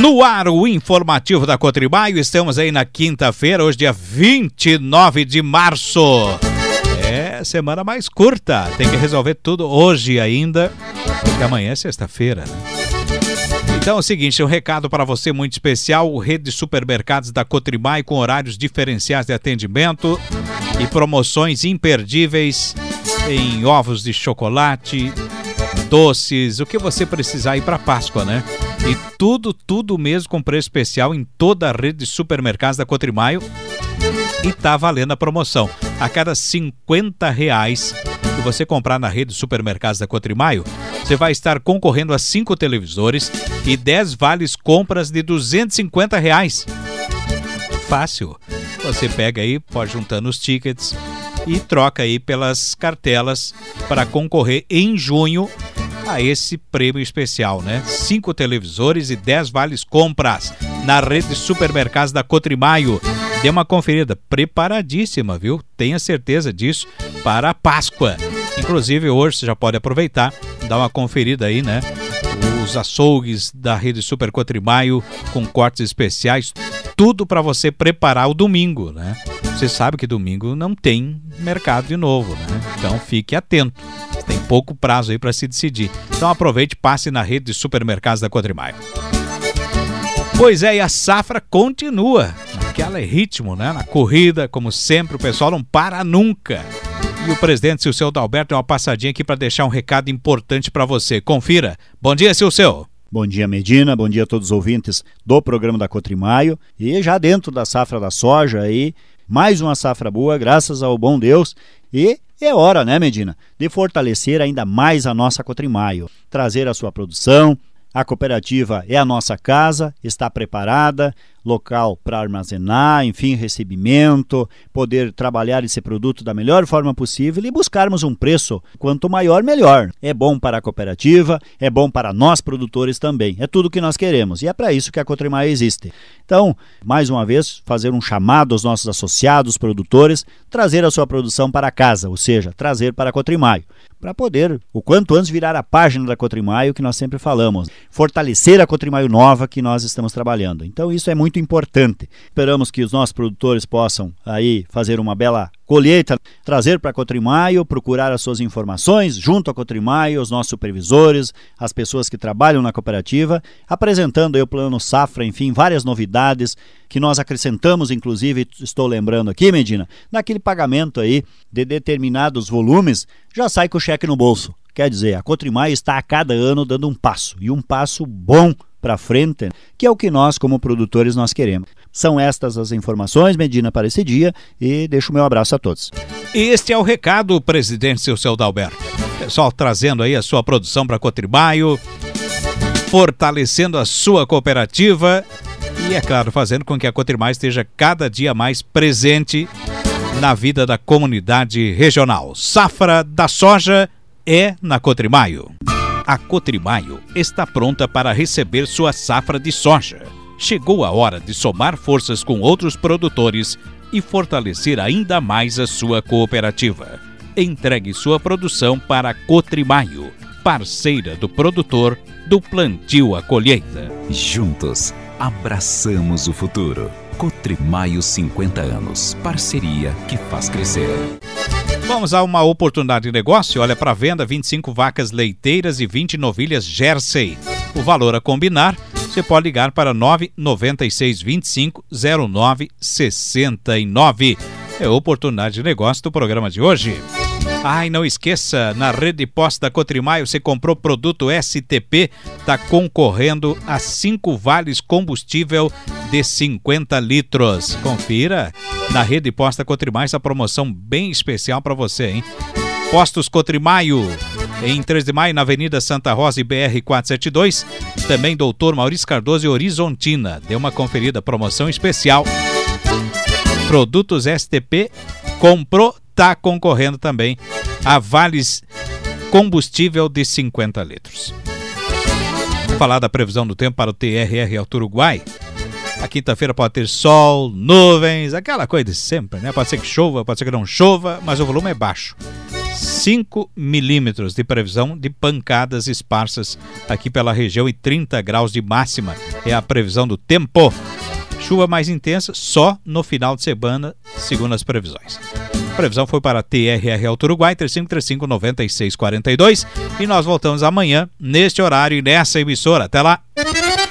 No ar, o informativo da Cotrimaio. Estamos aí na quinta-feira, hoje dia 29 de março. É semana mais curta, tem que resolver tudo hoje ainda, porque amanhã é sexta-feira, né? Então é o seguinte, um recado para você muito especial: rede de supermercados da Cotrimaio com horários diferenciais de atendimento e promoções imperdíveis em ovos de chocolate, doces, o que você precisar aí para Páscoa, né? E tudo mesmo com preço especial em toda a rede de supermercados da Cotrimaio. E tá valendo a promoção. A cada R$50 que você comprar na rede de supermercados da Cotrimaio, você vai estar concorrendo a 5 televisores e 10 vales compras de R$250. Fácil. Você pega aí, pode juntando os tickets e troca aí pelas cartelas para concorrer em junho a esse prêmio especial, né? 5 televisores e 10 vales compras na rede de supermercados da Cotrimaio. Dê uma conferida, preparadíssima, viu? Tenha certeza disso para a Páscoa. Inclusive hoje você já pode aproveitar, dar uma conferida aí, né? Os açougues da rede Super Cotrimaio com cortes especiais, tudo para você preparar o domingo, né? Você sabe que domingo não tem mercado de novo, né? Então fique atento. Tem pouco prazo aí para se decidir. Então aproveite e passe na rede de supermercados da Cotrimaio. Pois é, e a safra continua. Naquela ritmo, né? Na corrida, como sempre, o pessoal não para nunca. E o presidente Silceu Dalberto deu uma passadinha aqui para deixar um recado importante para você. Confira. Bom dia, Silceu. Bom dia, Medina. Bom dia a todos os ouvintes do programa da Cotrimaio. E já dentro da safra da soja aí, mais uma safra boa, graças ao bom Deus. E é hora, né, Medina, de fortalecer ainda mais a nossa Cotrimaio, trazer a sua produção. A cooperativa é a nossa casa, está preparada, local para armazenar, enfim, recebimento, poder trabalhar esse produto da melhor forma possível e buscarmos um preço quanto maior, melhor. É bom para a cooperativa, é bom para nós produtores também. É tudo que nós queremos e é para isso que a Cotrimaio existe. Então, mais uma vez, fazer um chamado aos nossos associados, produtores, trazer a sua produção para casa, ou seja, trazer para a Cotrimaio, para poder, o quanto antes, virar a página da Cotrimaio que nós sempre falamos, fortalecer a Cotrimaio nova que nós estamos trabalhando. Então isso é muito importante. Esperamos que os nossos produtores possam aí fazer uma bela colheita, trazer para a Cotrimaio, procurar as suas informações junto à Cotrimaio, os nossos supervisores, as pessoas que trabalham na cooperativa, apresentando aí o plano safra, enfim, várias novidades que nós acrescentamos, inclusive, estou lembrando aqui, Medina, naquele pagamento aí de determinados volumes, já sai com o cheque no bolso. Quer dizer, a Cotrimaio está a cada ano dando um passo, e um passo bom para frente, que é o que nós, como produtores, nós queremos. São estas as informações, Medina, para esse dia, e deixo o meu abraço a todos. Este é o recado, presidente Silceu Dalberto. Pessoal trazendo aí a sua produção para a Cotrimaio, fortalecendo a sua cooperativa e, é claro, fazendo com que a Cotrimaio esteja cada dia mais presente na vida da comunidade regional. Safra da soja é na Cotrimaio. A Cotrimaio está pronta para receber sua safra de soja. Chegou a hora de somar forças com outros produtores e fortalecer ainda mais a sua cooperativa. Entregue sua produção para a Cotrimaio, parceira do produtor do plantio à colheita. Juntos, abraçamos o futuro. Cotrimaio 50 anos, parceria que faz crescer. Vamos a uma oportunidade de negócio. Olha, para venda 25 vacas leiteiras e 20 novilhas Jersey. O valor a combinar, você pode ligar para 996250969. É a oportunidade de negócio do programa de hoje. E não esqueça, na rede de postos da Cotrimaio, você comprou produto STP, está concorrendo a 5 vales combustível de 50 litros. Confira na rede de postos da Cotrimaio essa promoção bem especial para você, hein? Postos Cotrimaio, em 3 de maio, na Avenida Santa Rosa e BR 472. Também Doutor Maurício Cardoso e Horizontina. Dê uma conferida, promoção especial. Produtos STP, comprou, está concorrendo também a vales combustível de 50 litros. Vou falar da previsão do tempo para o TRR Alto Uruguai. A quinta-feira pode ter sol, nuvens, aquela coisa de sempre, né? Pode ser que chova, pode ser que não chova, mas o volume é baixo. 5 milímetros de previsão de pancadas esparsas aqui pela região e 30 graus de máxima é a previsão do tempo. Chuva mais intensa só no final de semana, segundo as previsões. A previsão foi para a TRR Alto Uruguai, 3535-9642, e nós voltamos amanhã neste horário e nessa emissora. Até lá!